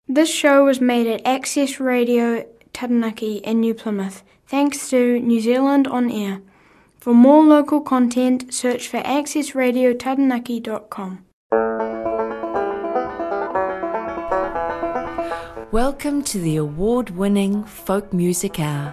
This show was made at Access Radio Taranaki in New Plymouth, thanks to New Zealand On Air. For more local content, search for accessradiotaranaki.com. Welcome to the award-winning Folk Music Hour.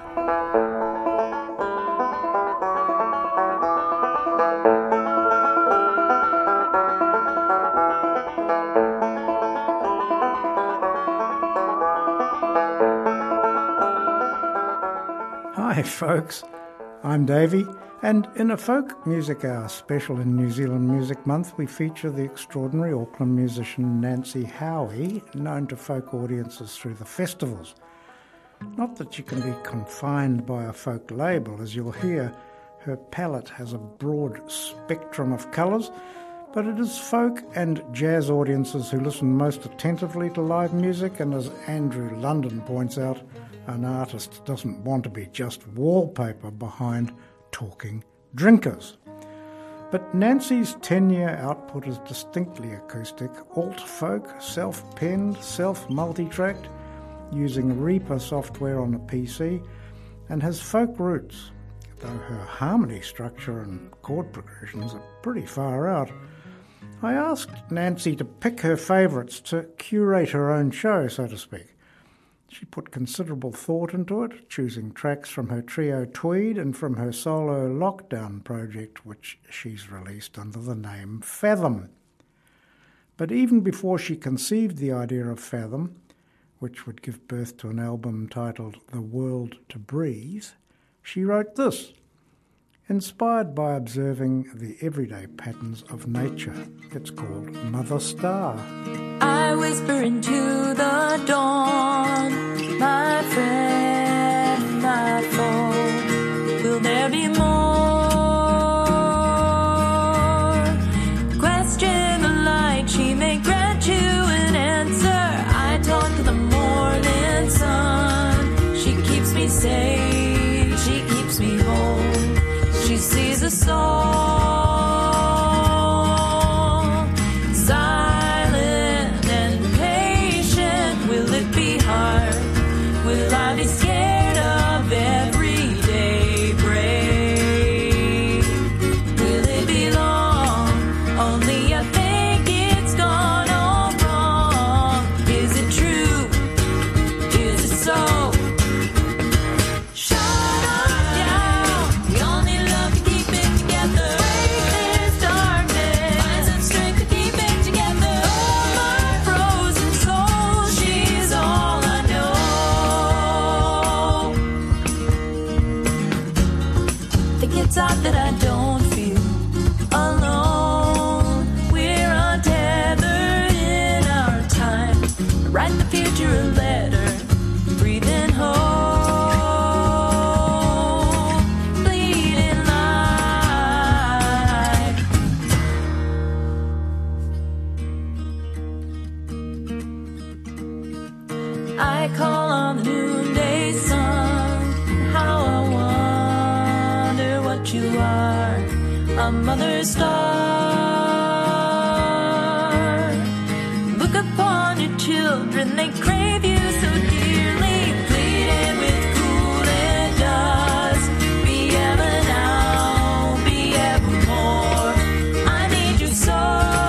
Hi folks, I'm Davey, and in a Folk Music Hour special in New Zealand Music Month, we feature the extraordinary Auckland musician Nancy Howie, known to folk audiences through the festivals. Not that she can be confined by a folk label, as you'll hear, her palette has a broad spectrum of colours, but it is folk and jazz audiences who listen most attentively to live music, and as Andrew London points out, an artist doesn't want to be just wallpaper behind talking drinkers. But Nancy's 10-year output is distinctly acoustic, alt-folk, self-penned, self-multitracked, using Reaper software on a PC, and has folk roots, though her harmony structure and chord progressions are pretty far out. I asked Nancy to pick her favourites, to curate her own show, so to speak. She put considerable thought into it, choosing tracks from her trio Tweed and from her solo Lockdown project, which she's released under the name Fathom. But even before she conceived the idea of Fathom, which would give birth to an album titled The World to Breathe, she wrote this, inspired by observing the everyday patterns of nature. It's called Mother Star. I whisper into the dawn, my friend, my foe, will there be more? Question the light, she may grant you an answer. I talk to the morning sun, she keeps me safe, she keeps me whole. She sees a soul, silent and patient. Will it be hard? Will I be scared of everyday break? Will it be long? Only I think it's gone all wrong. Is it true? Is it so? That I don't feel alone. We're untethered in our time. Write the future a letter, breathing hope, bleeding light. I call on the noonday sun. How I you are a mother star. Look upon your children, they crave you so dearly, pleading with cooling dust. Be ever now, be evermore. I need you so.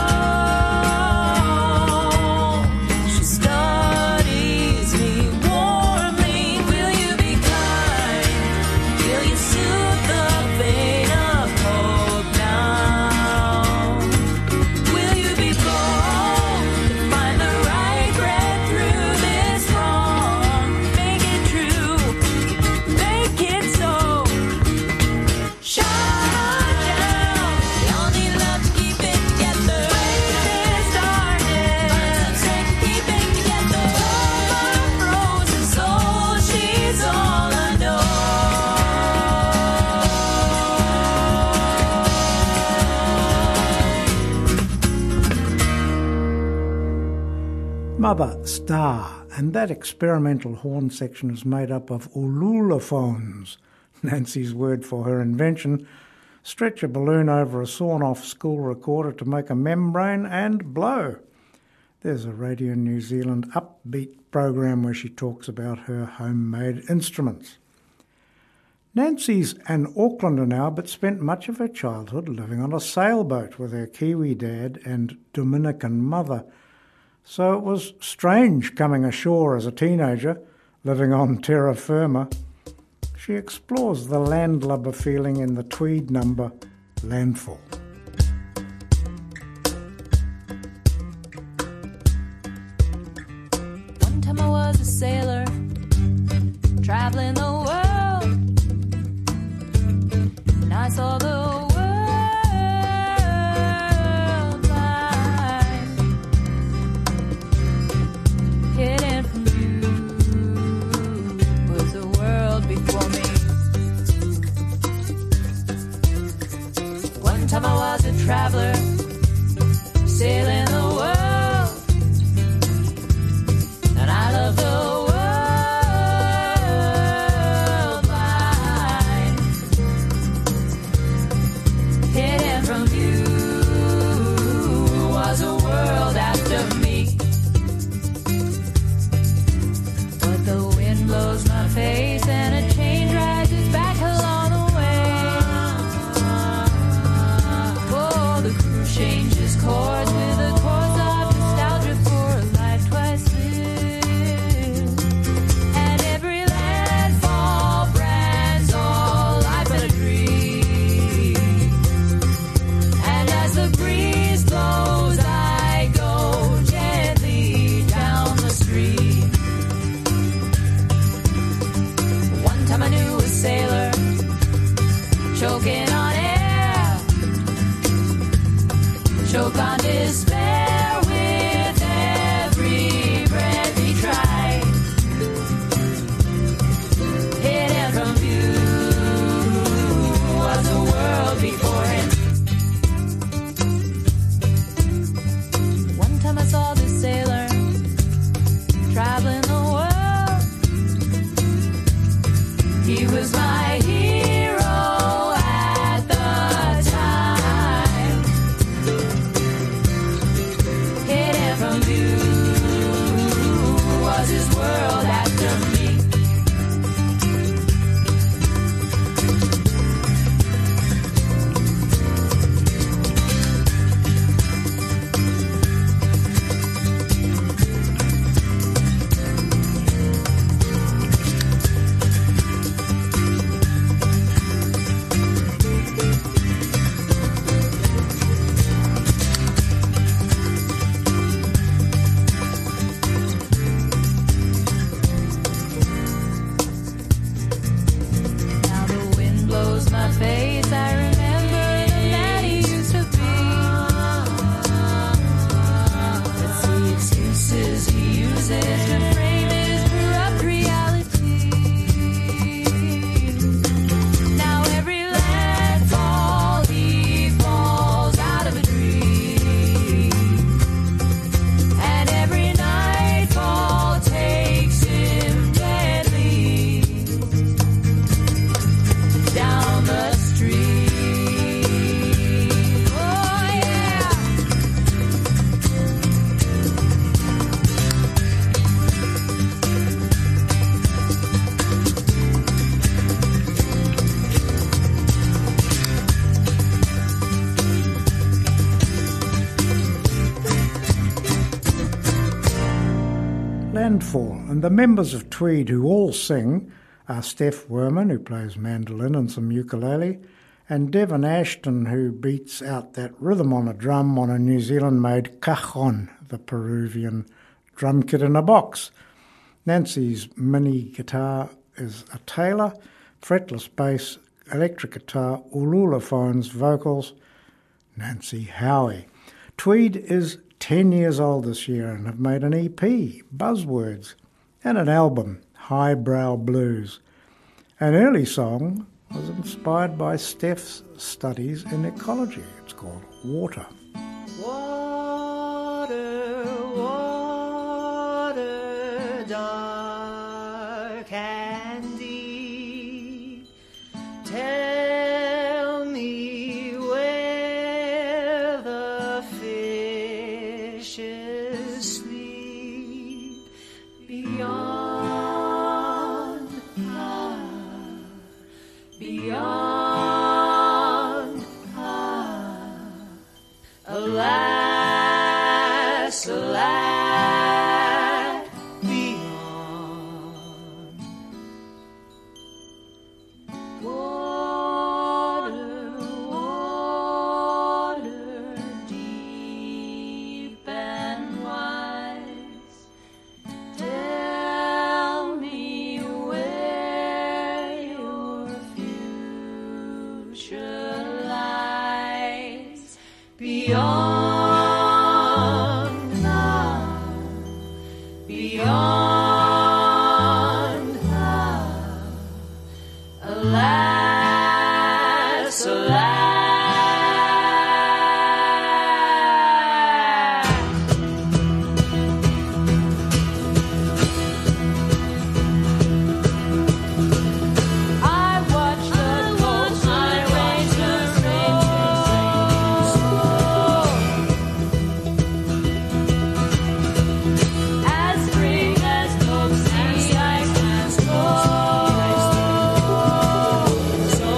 She studies me warmly. Will you be kind? Will you soothe the vein of hope now? Will you be bold to find the right breath through this wrong? Make it true, make it so. Shut down, we all need love to keep it together. Break this darkness, find some strength to keep it together. My frozen soul, she's all I know. Mother Star, and that experimental horn section is made up of ululophones, Nancy's word for her invention. Stretch a balloon over a sawn-off school recorder to make a membrane and blow. There's a Radio New Zealand upbeat program where she talks about her homemade instruments. Nancy's an Aucklander now, but spent much of her childhood living on a sailboat with her Kiwi dad and Dominican mother. So it was strange coming ashore as a teenager, living on terra firma. She explores the landlubber feeling in the Tweed number, Landfall. One time I was a sailor, traveling the world, and I saw the world blind, hidden from view was the world before me. One time I was a traveler, sailing the world, and I love the world blind, hidden from view was a world after me. But the wind blows my face and a change rises back along the way. Oh, the cruise changes course with a course of nostalgia for a life twice lived. And every landfall brands all life but a dream. And as the breeze blows, I go gently down the street. One time I knew a sailor choking on air, choke on despair with every breath he tried, hidden from view was a world before him. One time I saw this sailor traveling the world. He was my hero at the time, hidden from view was his world after me. Now the wind blows my face, I remember the man he used to be. Let's see excuses he uses to frame his corrupt reality. Now every landfall he falls out of a dream, and every nightfall takes him deadly down the street. Oh yeah. Landfall, and the members of Tweed who all sing are Steph Werman, who plays mandolin and some ukulele, and Devon Ashton, who beats out that rhythm on a drum on a New Zealand-made cajon, the Peruvian drum kit in a box. Nancy's mini guitar is a Taylor, fretless bass, electric guitar, ululophones, vocals, Nancy Howie. Tweed is 10 years old this year and have made an EP, Buzzwords, and an album, Highbrow Blues. An early song was inspired by Steph's studies in ecology. It's called Water. Water, water, dark and deep, tell me where the fishes beyond love, beyond love. Alas, alas. I watched the cold rain as spring as close the ice has closed. So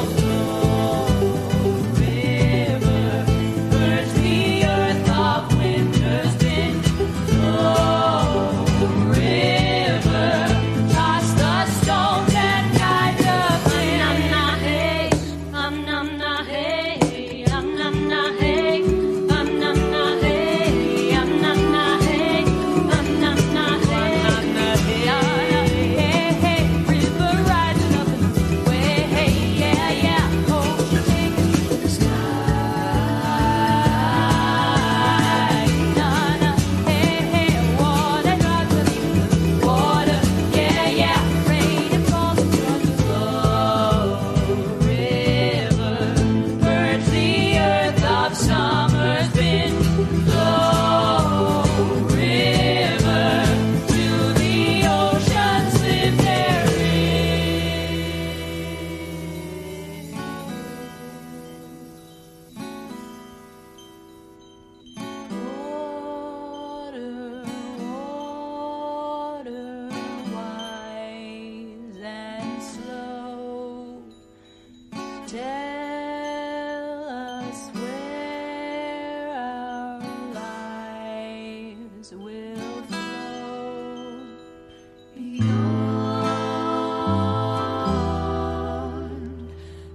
river burns the earth of winter's been. River toss the stones and guide the flame. I'm not hey, I'm not hey, I'm not hey, I'm not hey, I'm not hey, hey, river rising up in the way, hey, yeah, oh, she takes me to the sky. Hey, water drops beneath the water, yeah, rain it falls across the floor. River purge the earth of summer's been. Flow, river to the oceans live therein. Water, wise and slow, tell us where our lives will flow. Beyond,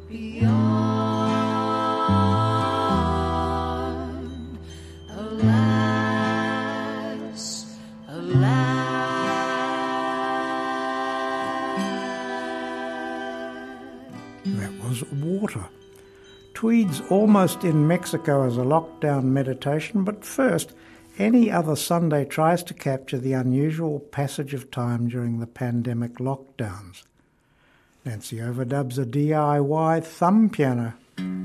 beyond, alas, alas. That was Water. Tweed's almost in Mexico as a lockdown meditation, but first, Any Other Sunday tries to capture the unusual passage of time during the pandemic lockdowns. Nancy overdubs a DIY thumb piano.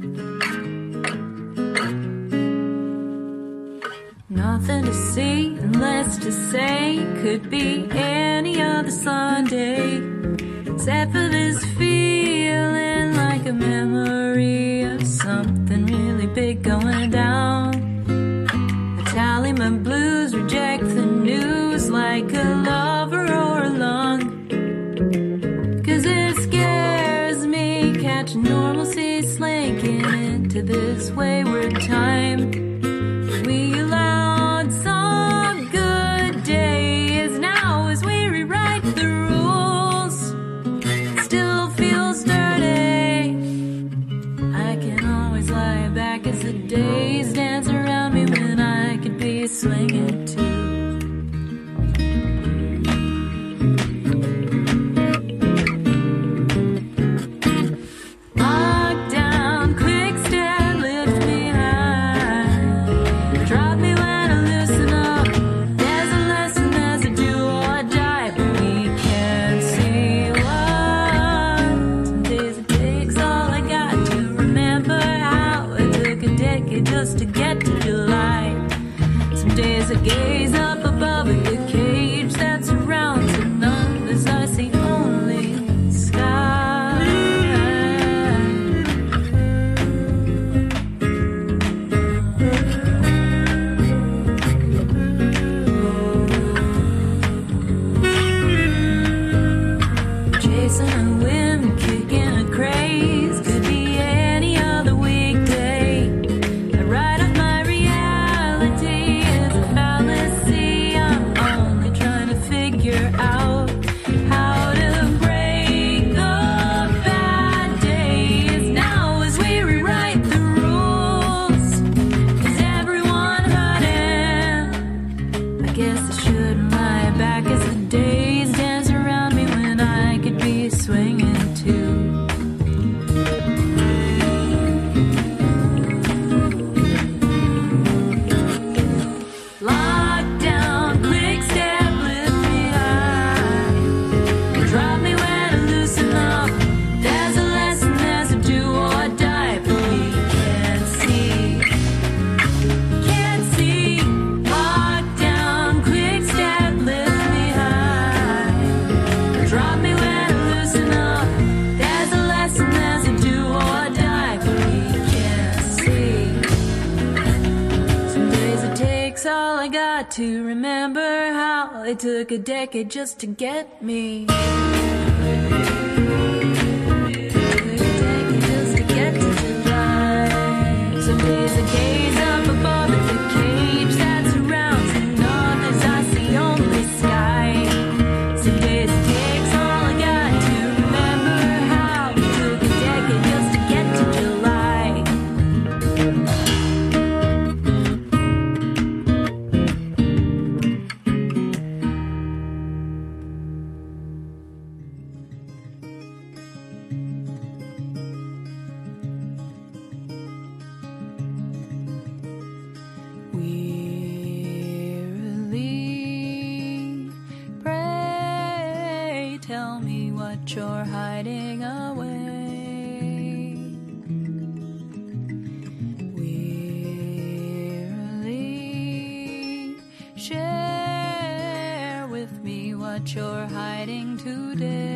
Nothing to see and less to say. Could be any other Sunday, except for this feeling like a memory of something really big going down. I tally my blues, reject the news like a lover or a lung, 'cause it scares me catching normalcy slinking into this wayward time. We allowed some good days now as we rewrite the rules. Still feels dirty. I can always lie back as the days dance around me when I could be swinging too. Lockdown, quick step, lift me high. Drop me when I loosen up. There's a lesson as a do or die, but we can't see what. Some days it takes all I got to remember how it took a decade just to get to July. Some days I gaze up above at the cage that surrounds and others I see only sky. Chasing a whim, kicking a craze. Could be any other weekday. I write up my reality as a fallacy. I'm only trying to figure out how to break the bad days now as we rewrite the rules. Is everyone hurting? I guess I shouldn't lie back as the days dance around me when I could be swinging too. got to remember how it took a decade just to get me. Just to get to July. Some days I gaze up above at the cage that surrounds me, and others I see only sky. Some days it takes all I got to remember how it took a decade just to get to July. Wearily pray, tell me what you're hiding away. Wearily share with me what you're hiding today.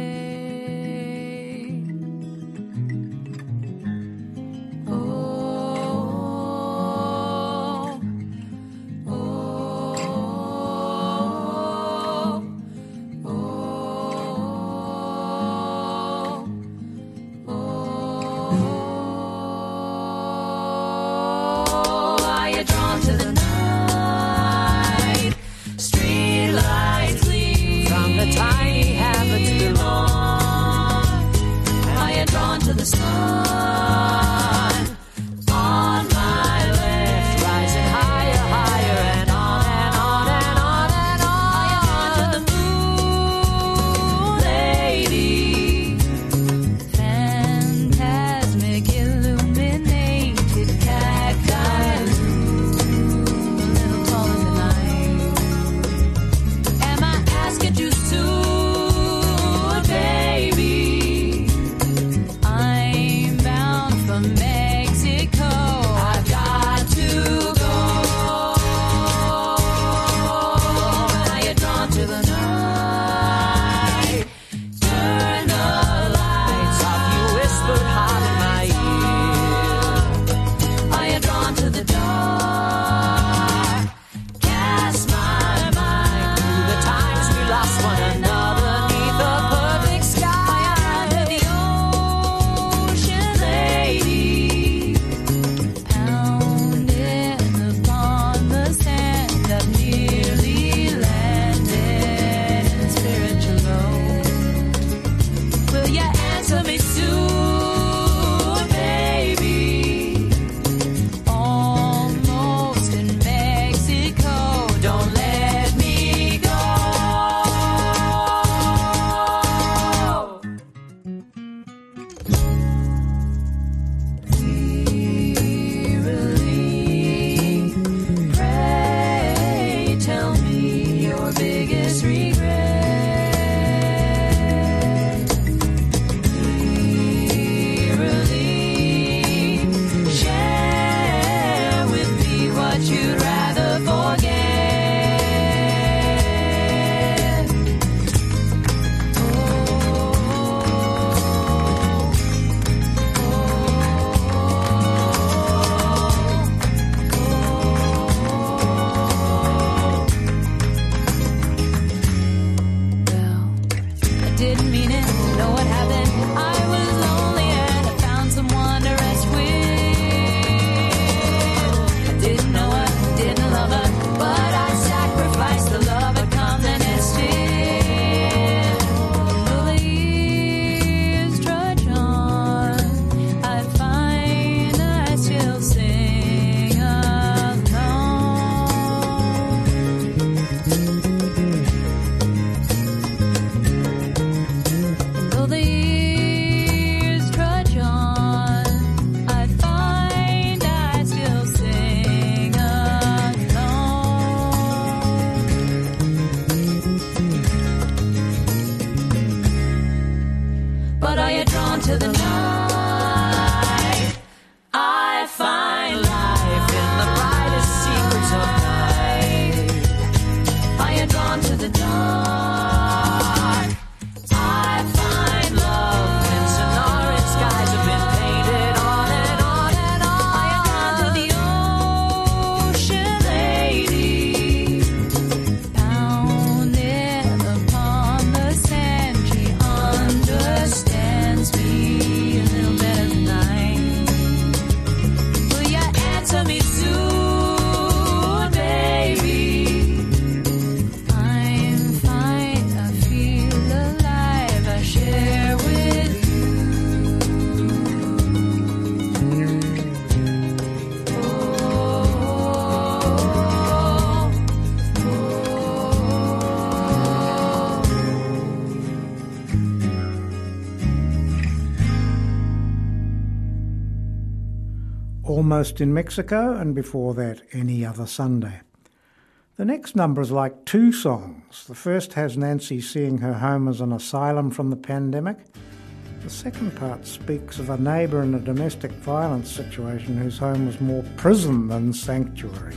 Almost in Mexico, and before that, Any Other Sunday. The next number is like two songs. The first has Nancy seeing her home as an asylum from the pandemic. The second part speaks of a neighbour in a domestic violence situation whose home was more prison than sanctuary.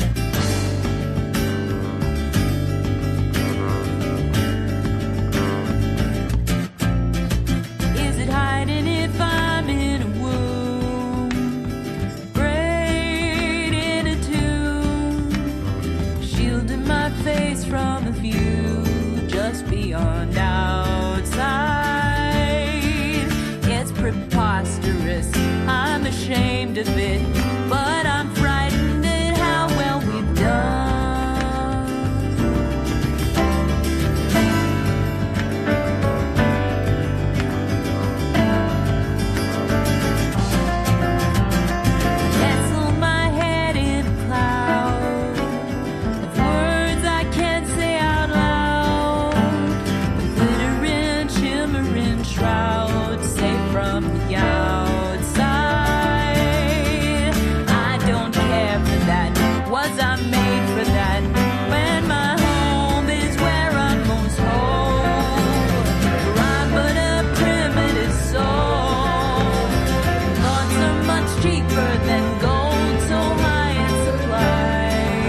Is it hiding if I'm in a womb? Braid in a tomb, shielding my face from a view just beyond outside. It's preposterous, I'm ashamed of it, but I'm frightened at how well we've done. Nestle my head in a cloud of words I can't say out loud. The glittering, shimmering shroud, safe from the outside. I don't care for that. Was I made for that? When my home is where I'm most whole. For I'm but a primitive soul. Thoughts are much cheaper than gold, so high in supply.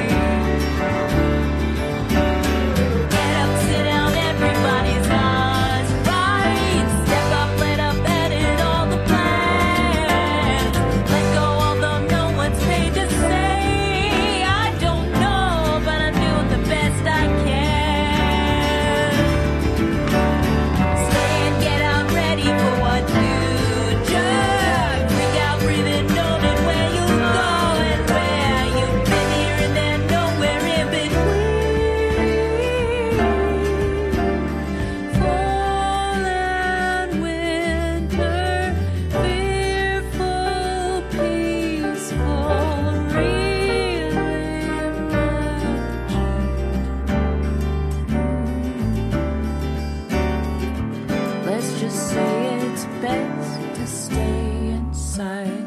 Get up, sit down, everybody's eyes right. Step up, let up, edit all the plans. Let go, although no one's paid to say. I don't know, but I'm doing the best I can. Stay and get out, ready for what future. Freak out, breathing, noting where you go and where you've been here and there, nowhere in between. Fall and winter, fearful, peaceful, real imagine. Let's just say it's best to stay inside.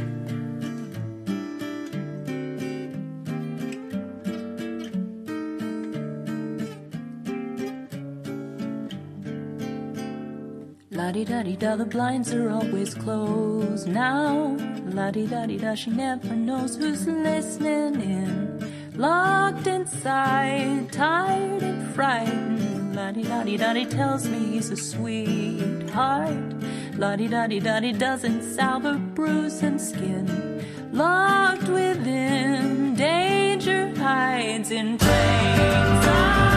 La-di-da-di-da, the blinds are always closed now. La-di-da-di-da, she never knows who's listening in. Locked inside, tired and frightened. La-di-da-di-da-di tells me he's a sweetheart. La-di-da-di-da-di doesn't salve a bruise and skin. Locked within, danger hides in plain sight.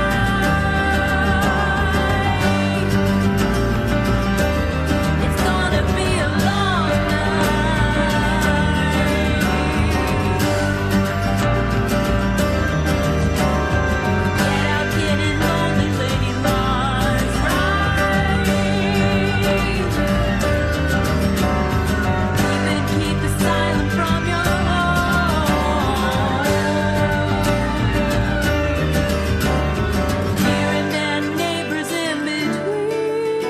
It's gonna be a long night. Get out, get in, lonely lady, Lawrence right. Keep asylum from your home. Here and there, neighbors in between.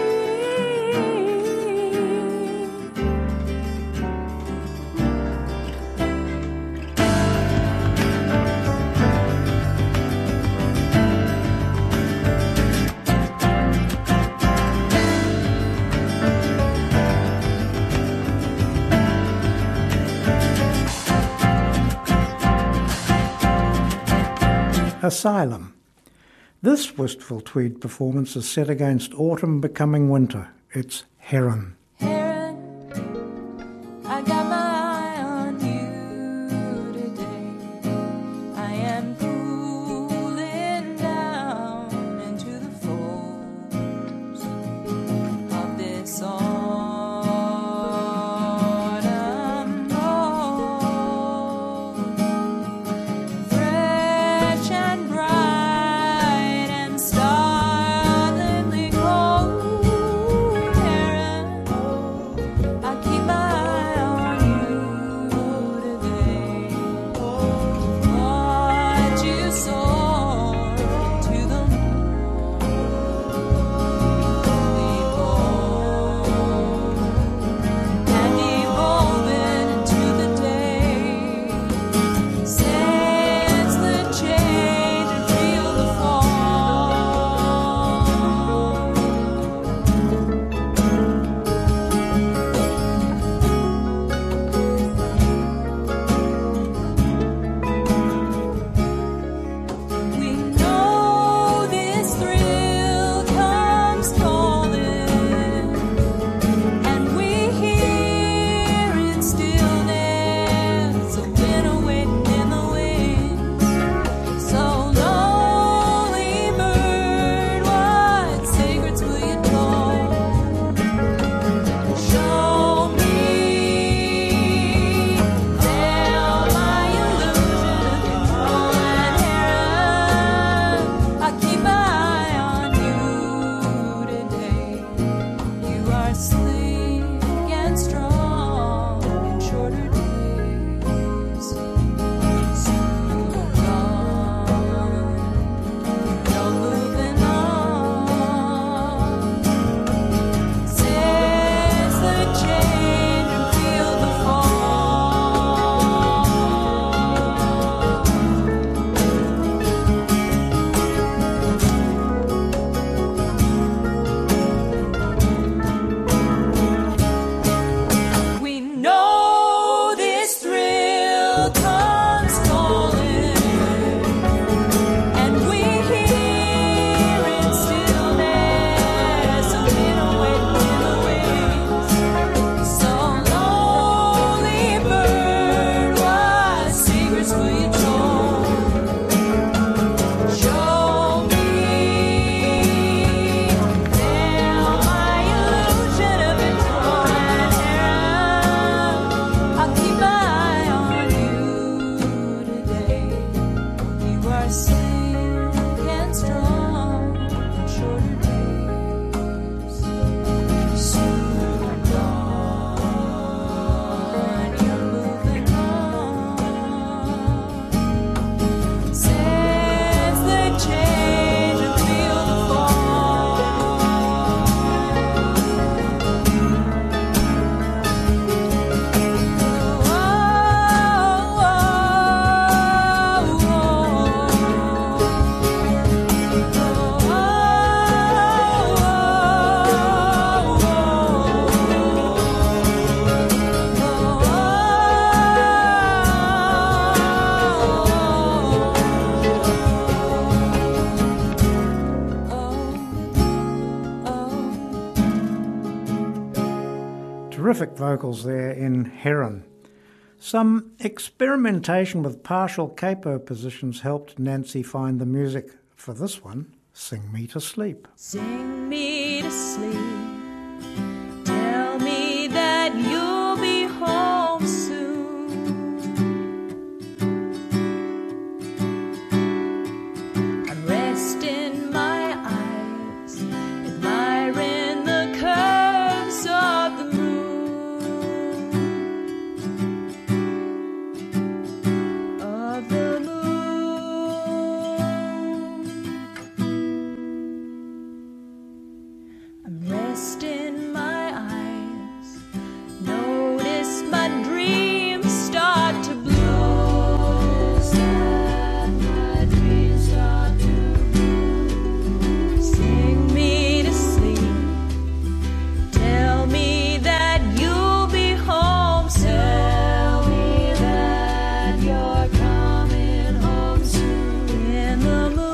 Asylum. This Wistful Tweed performance is set against autumn becoming winter. It's Heron. Heron, I got my eye on you today. I am cooling down into the folds of this autumn mold. Fresh and bright and startlingly cold, Heron. Terrific vocals there in Heron. Some experimentation with partial capo positions helped Nancy find the music for this one, Sing Me to Sleep. Sing me to sleep. Tell me that you'll be home soon. I'm resting my eyes, admiring the curves of the moon. Of the moon. I'm resting my eyes, notice my dreams start to bloom. My dreams start to bloom. Sing me to sleep. Tell me that you'll be home soon. Tell me that you're coming home soon. In the moon.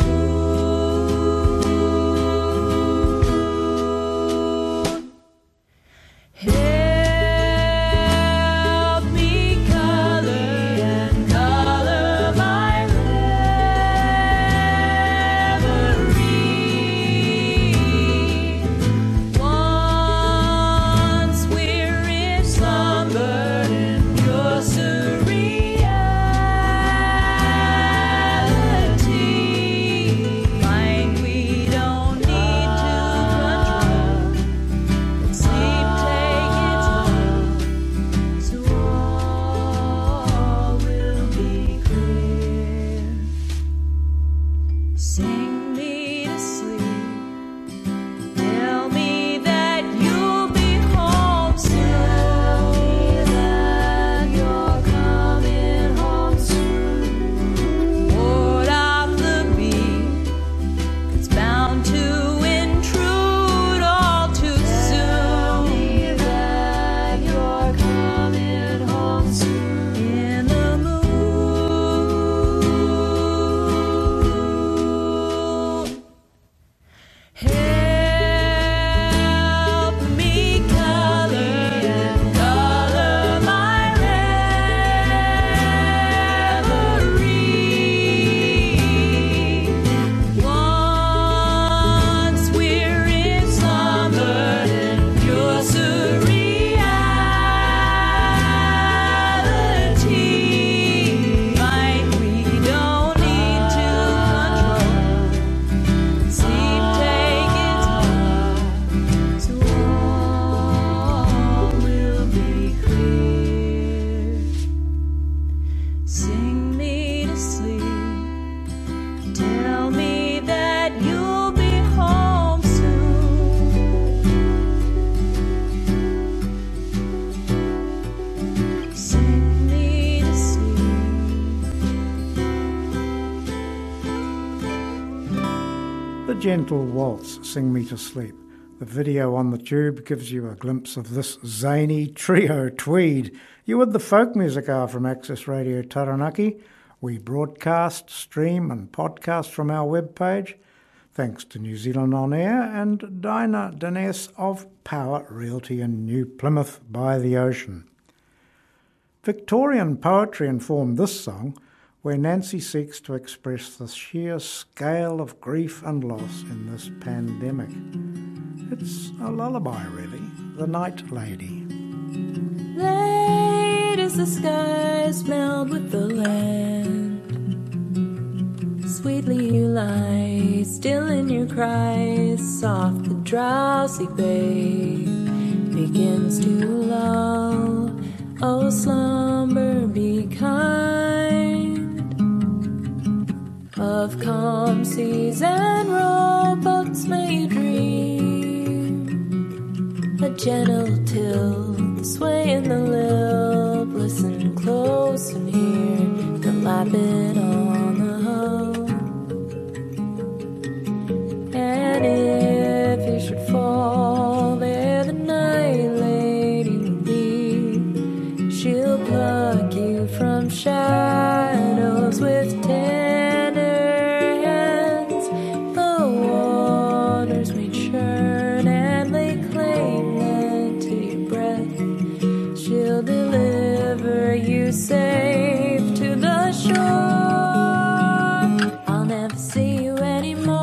Help me color and color my reverie. Once we're in slumber in pure surreality, mind we don't need to control. Sleep take its hold, so all will be clear. Sing me to sleep. Tell me that you'll be home soon. Tell me that you're coming home soon. Ward off the beat, it's bound to intrude all too soon. Tell me that you're coming home soon. In the moon. Help me color and color my reverie. Once we're in slumber in pure surreality, mind we don't need to control. Sleep take its hold, so all will be clear. Sing me to sleep. Tell me that you'll be home soon. Sing me to sleep. The Gentle Waltz, Sing Me to Sleep. The video on the tube gives you a glimpse of this zany trio Tweed. You're with the Folk Music Hour from Access Radio Taranaki. We broadcast, stream and podcast from our webpage. Thanks to New Zealand On Air and Dinah Dines of Power Realty in New Plymouth by the Ocean. Victorian poetry informed this song, where Nancy seeks to express the sheer scale of grief and loss in this pandemic. It's a lullaby, really. The Night Lady. Late as the sky smelled with the land, sweetly you lie, still in your cries, soft the drowsy babe begins to lull. Oh, slumber, be kind. Of calm seas and rowboats may you dream, a gentle tilt, sway in the lip, listen close and hear the lapping on the hoe. And if you should fall, there the night lady will be. She'll pluck you from shadows with tender hands. The waters may churn and lay claim then to your breath. safe to the shore. I'll never see you anymore.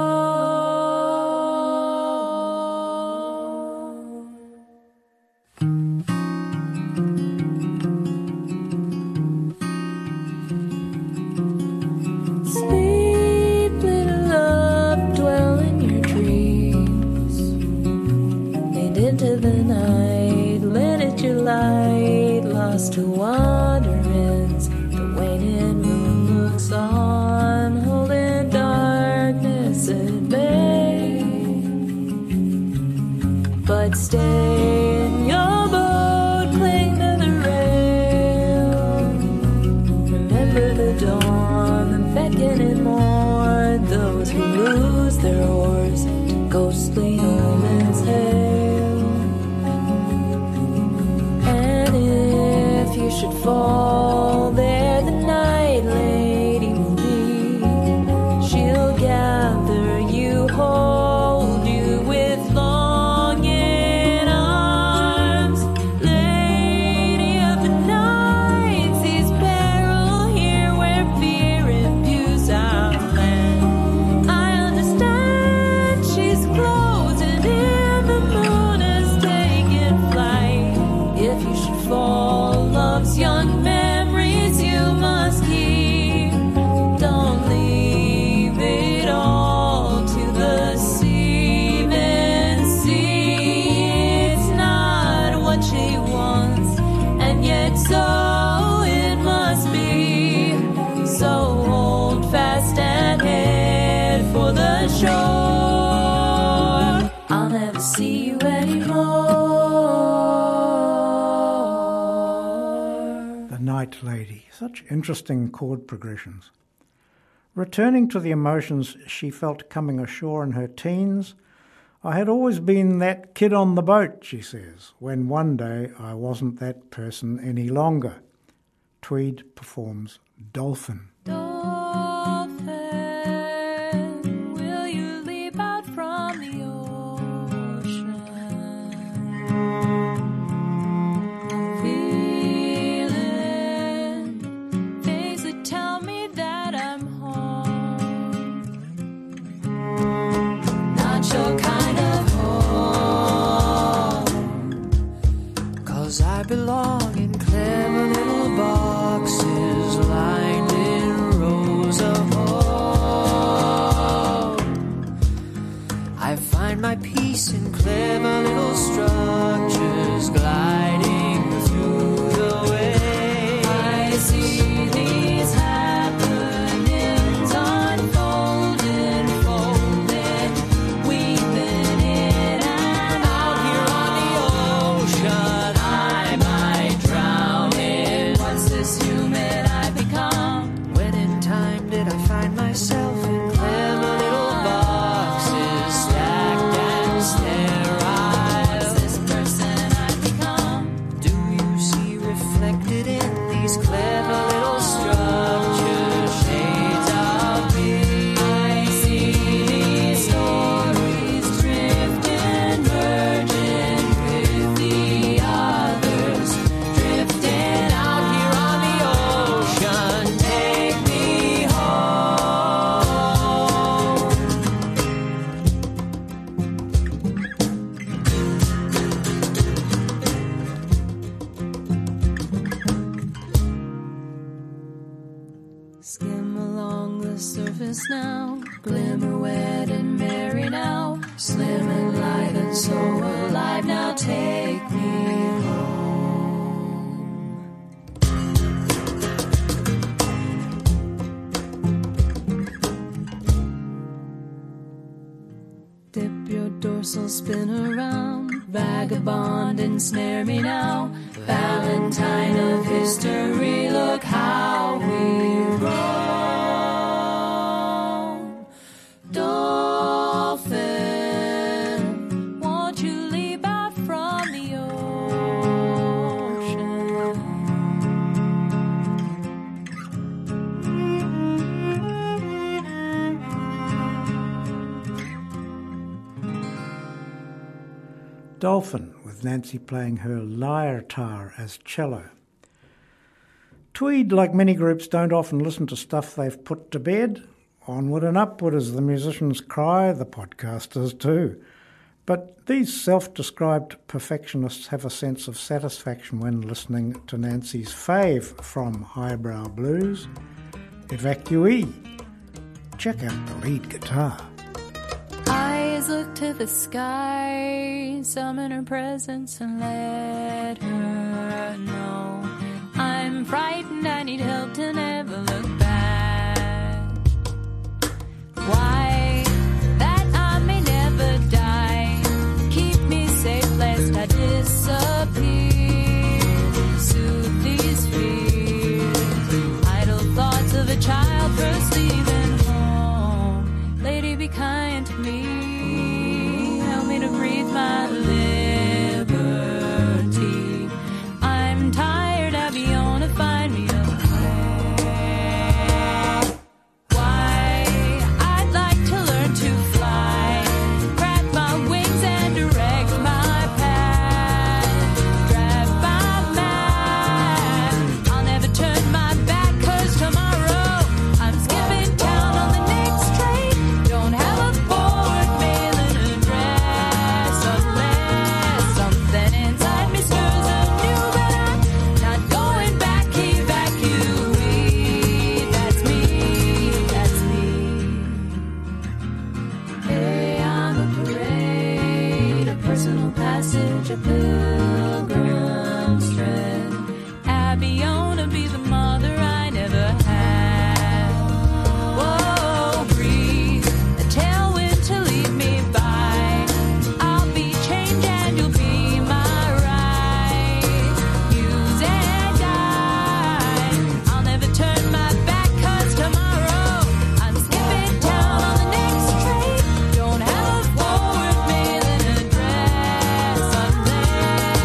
Sleep, little love, dwell in your dreams. Lead into the night, let it your light, lost to wanderings. The waning moon looks on, holding darkness at bay. But stay in your boat, cling to the rail. Remember the dawn, the beckoning morn, those who lose their oars to ghostly omens hail. And if you should fall, there the night lady will be. She'll gather you, hold you with longing arms. Lady of the night, sees peril here where fear imbues our land. I understand she's closing in, the moon is taking flight. If you should fall, love's young memories you must keep. Don't leave it all to the sea, then see it's not what she wants, and yet so it must be. So hold fast and head for the shore. I'll never see you anymore. The Night Lady. Such interesting chord progressions. Returning to the emotions she felt coming ashore in her teens, I had always been that kid on the boat, she says, when one day I wasn't that person any longer. Tweed performs Dolphin. Dolphin, will you leap out from the ocean? Feeling things that tell me that I'm home. Not your kind of home, 'cause I belong in clever little boxes lined in rows of home. I find my peace in clever little structures gliding through the waves. I see these happenings unfolding, folding, weaving in and out here on the ocean. I might drown in what's this human I've become. When in time did I find myself in clever little boxes, stacked and sterile? What's this person I've become? Do you see reflected in these clever little structures shades of me? I see these stories drifting, merging with the others, drifting out here on the ocean. Take me home. Skim along the surface now, glimmer wet and merry now, slim and light and so alive. Now take me home. Dip your dorsal, spin around, vagabond, ensnare me now. Valentine of history, look how we roam. Dolphin, won't you leap out from the ocean? Dolphin, with Nancy playing her lyre tar as cello. Tweed, like many groups, don't often listen to stuff they've put to bed. Onward and upward is the musicians' cry, the podcasters too. But these self-described perfectionists have a sense of satisfaction when listening to Nancy's fave from Highbrow Blues, Evacuee. Check out the lead guitar. Eyes look to the sky, summon her presence and let her know I'm frightened, I need help to never look back. Why? That I may never die. Keep me safe lest I disappear. Soothe these fears. Idle thoughts of a child first leaving home. Lady, be kind to me. Help me to breathe my liberty. I'm tired, I'll be on to find me a way. Why? I'd like to learn to fly. Crack my wings and direct my path. Drive by mad. I'll never turn my back, 'cause tomorrow I'm skipping town on the next train. Don't have a forward mailing address unless something inside me stirs anew. But I'm not going back, evacuee. That's me, that's me. Hey, I'm a parade, a personal passage, a pilgrim's tread. Abbyona be the mother I never had. Whoa, breathe, a tailwind to lead me by. I'll be change and you'll be my ride. Use and die. I'll never turn my back, 'cause tomorrow I'm skipping town on the next train. Don't have a forward mailing address unless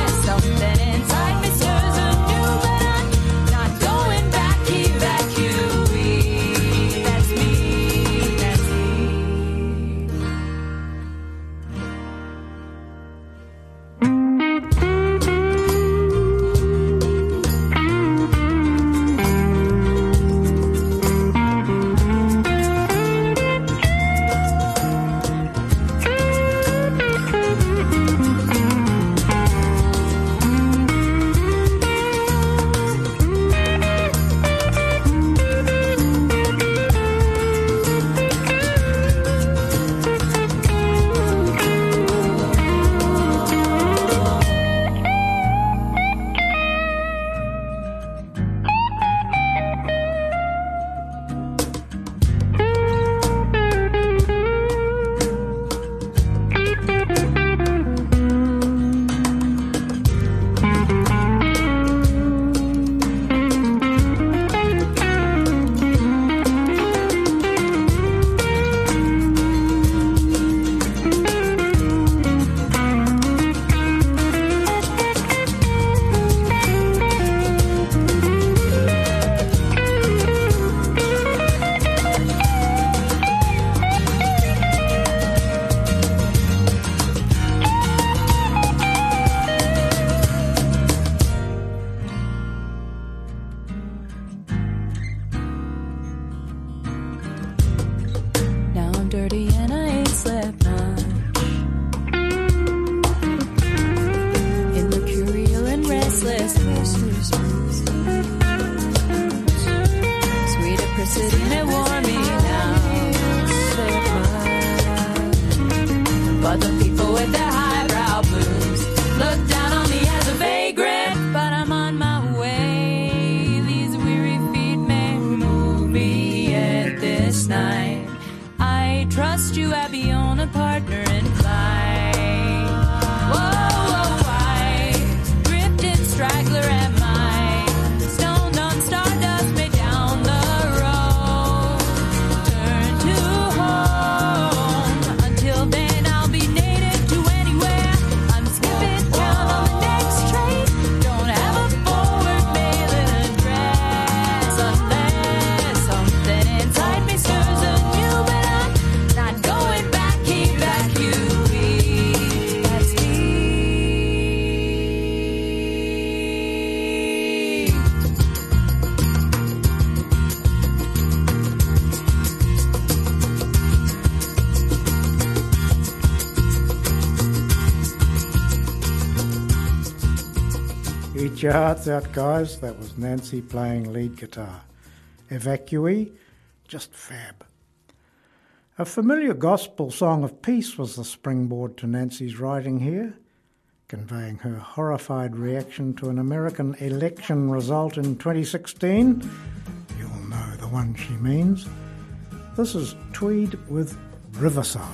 Eat your hearts out, guys. That was Nancy playing lead guitar. Evacuee, just fab. A familiar gospel song of peace was the springboard to Nancy's writing here, conveying her horrified reaction to an American election result in 2016. You'll know the one she means. This is Tweed with Riverside.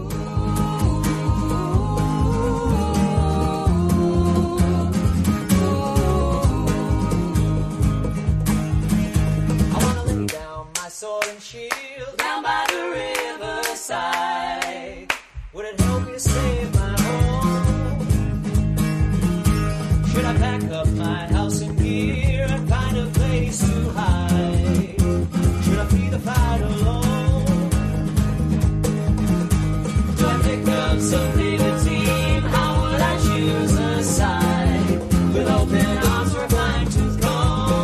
Sword and shield down by the riverside. Would it help me save my home? Should I pack up my house and gear and find a place to hide? Should I flee the fight alone? Do I pick up some bigger team? How would I choose a side? With open arms for a fine tooth comb.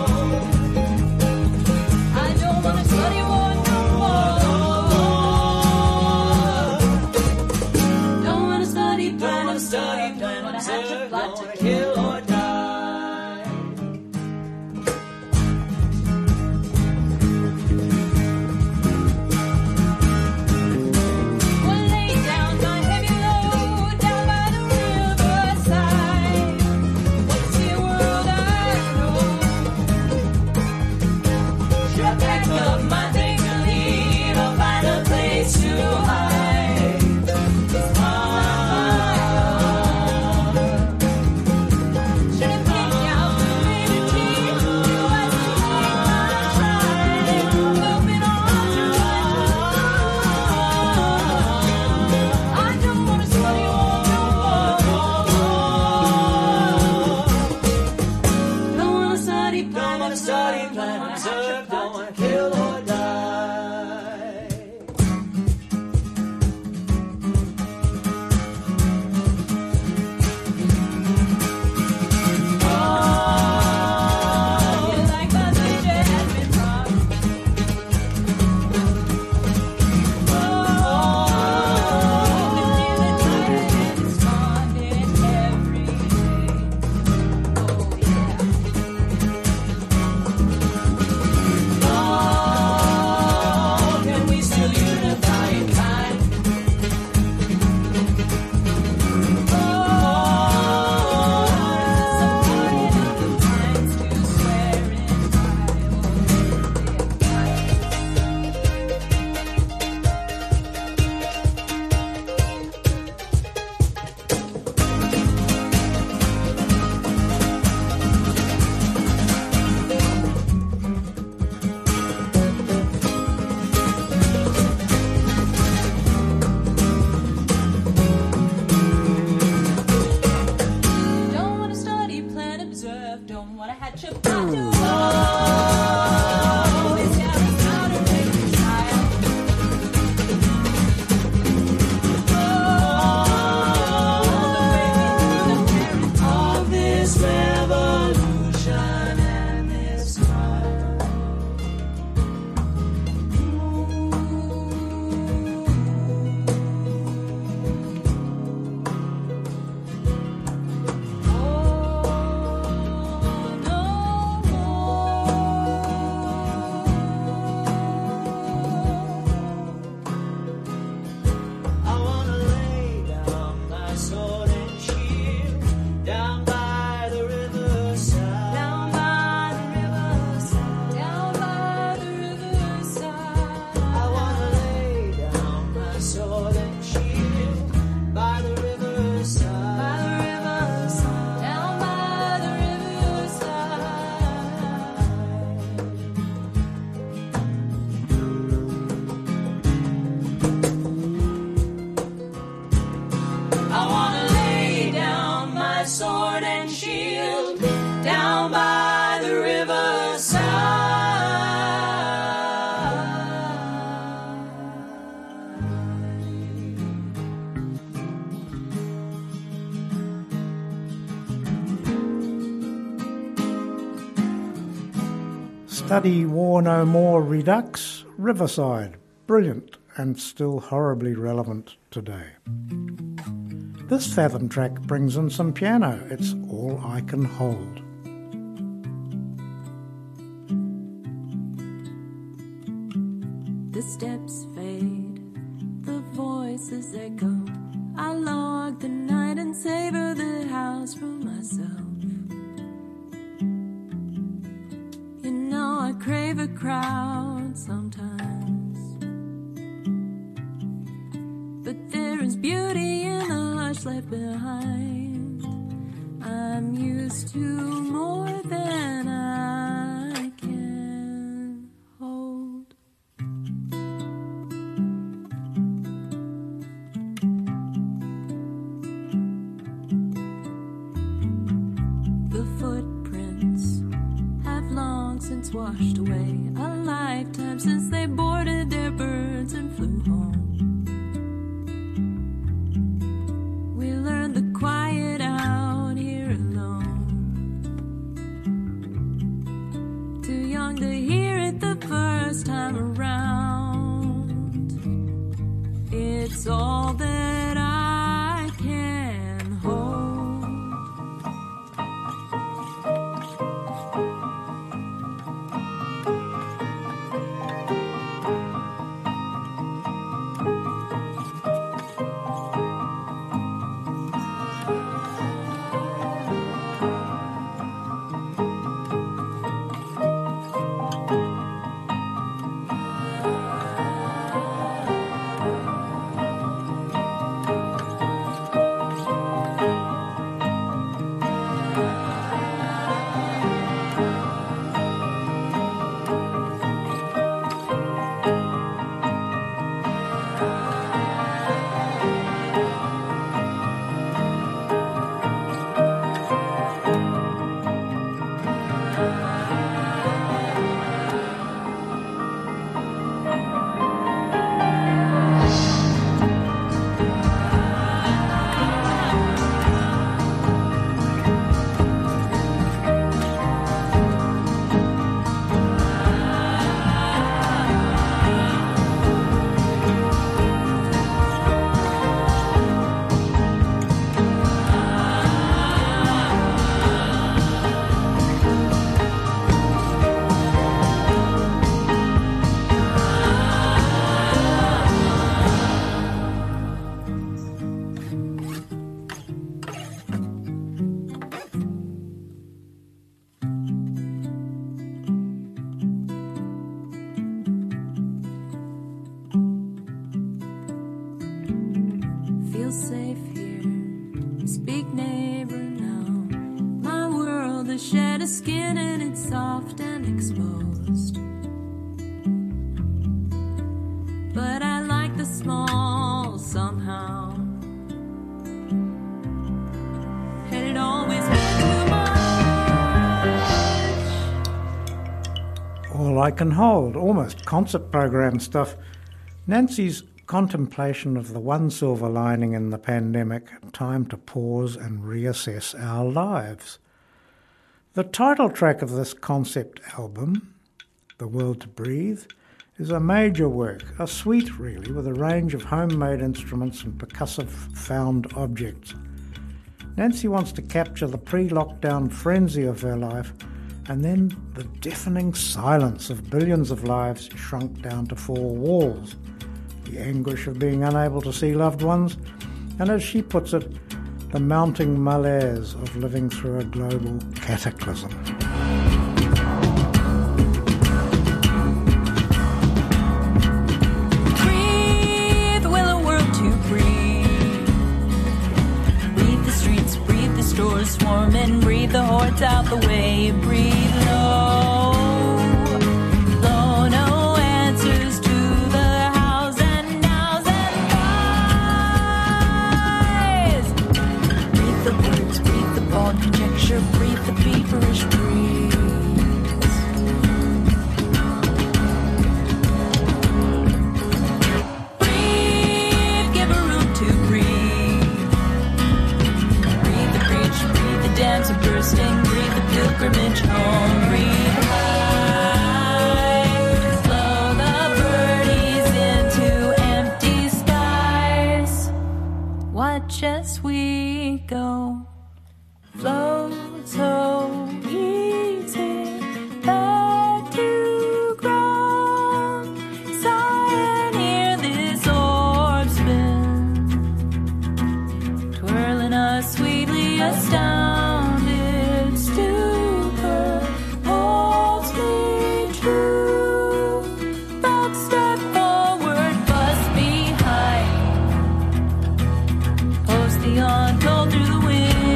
Kill or die. Well, lay down my heavy load down by the riverside. What's the world I know? Should I pack up my things and leave or find a place to hide? Study War No More Redux, Riverside, brilliant and still horribly relevant today. This Fathom track brings in some piano, it's All I Can Hold. as I go. I log the night and savor the house for myself. You know I crave a crowd sometimes, but there is beauty in the hush left behind. I'm used to more than I can hold. The footprints have long since washed away a lifetime since they boarded their birds and flew home. We learned the quiet out here alone. Too young to hear it the first time around. It's all that I can hold. Feel safe here. Speak neighbor now. My world has shed a skin and it's soft and exposed. But I like the small somehow. And it always meant too much. All I Can Hold, almost concert program stuff. Nancy's contemplation of the one silver lining in the pandemic, time to pause and reassess our lives. The title track of this concept album, The World to Breathe, is a major work, a suite really, with a range of homemade instruments and percussive found objects. Nancy wants to capture the pre-lockdown frenzy of her life and then the deafening silence of billions of lives shrunk down to four walls, the anguish of being unable to see loved ones, and as she puts it, the mounting malaise of living through a global cataclysm. Breathe, will a world to breathe. Breathe the streets, breathe the stores swarming, breathe the hordes out the way, breathe low. Low, no answers to the hows and nows and whys. Breathe the words, breathe the bald conjecture, breathe the feverish breeze. Breathe, give a room to breathe. Breathe the preach, breathe the dance of bursting, breathe the pilgrimage home, breathe high. Blow the birdies into empty skies. Watch as we go. Flow so easy back to ground. Sigh and hear this orb spin. astounded stupor holds me true. Both step forward, bus behind. Post the untold through the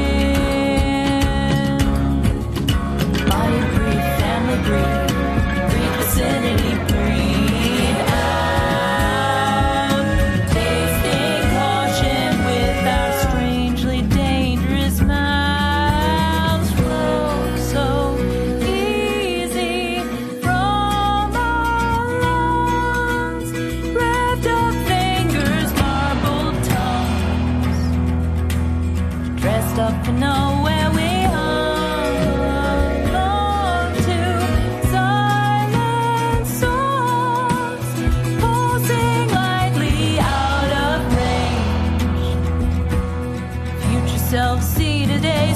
wind. Body breathe, family breathe, breathe vicinity, breathe out. Tasting caution with our strangely dangerous mouths. Flow so easy from our lungs. Wrapped up fingers, marbled tongues. Dressed up to know where we belong to. Silent songs pulsing lightly out of range. Future self see today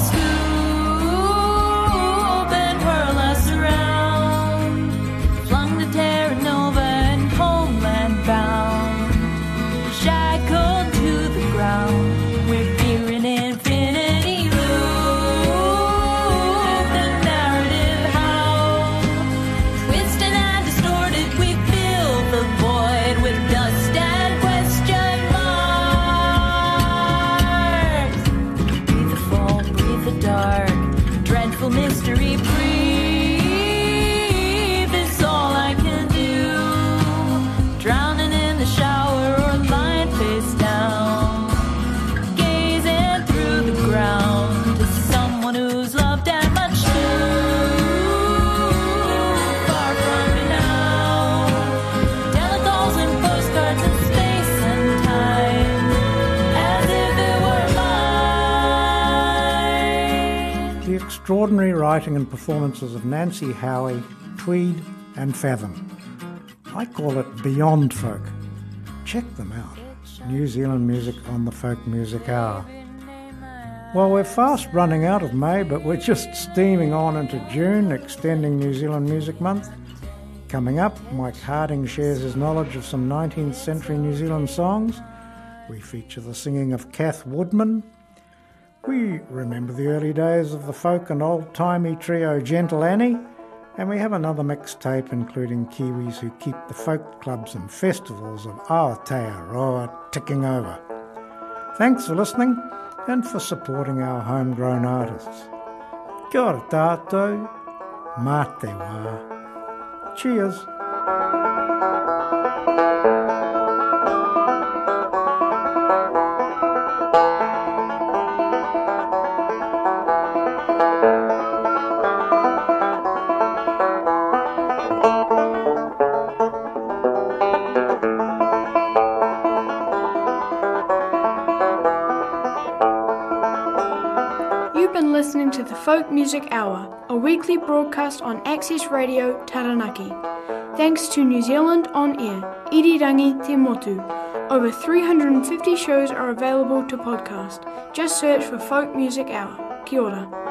scoop and whirl us around. Flung to Terra Nova and homeland bound. Shackled to the ground. We're fearing infinity loop. The narrative howl. Twisted and distorted, we fill the void with dust and question marks. Breathe the foam, breathe the dark. Dreadful mystery, breathe is all I can do. Drowning in the shower or lying face down. Gazing through the ground to someone who's loved and much too far from me now. Telecalls and postcards in space and time, as if it were mine. The extraordinary writing and performances of Nancy Howe, Tweed and Fathom. I call it Beyond Folk. Check them out. New Zealand music on the Folk Music Hour. Well, we're fast running out of May, but we're just steaming on into June, extending New Zealand Music Month. Coming up, Mike Harding shares his knowledge of some 19th century New Zealand songs. We feature the singing of Kath Woodman. We remember the early days of the folk and old-timey trio Gentle Annie. And we have another mixtape including Kiwis who keep the folk clubs and festivals of Aotearoa ticking over. Thanks for listening and for supporting our homegrown artists. Kia ora tātou, mā te wā. Cheers. You've been listening to the Folk Music Hour, a weekly broadcast on Access Radio Taranaki. Thanks to New Zealand On Air, Irirangi Te Motu. Over 350 shows are available to podcast. Just search for Folk Music Hour. Kia ora.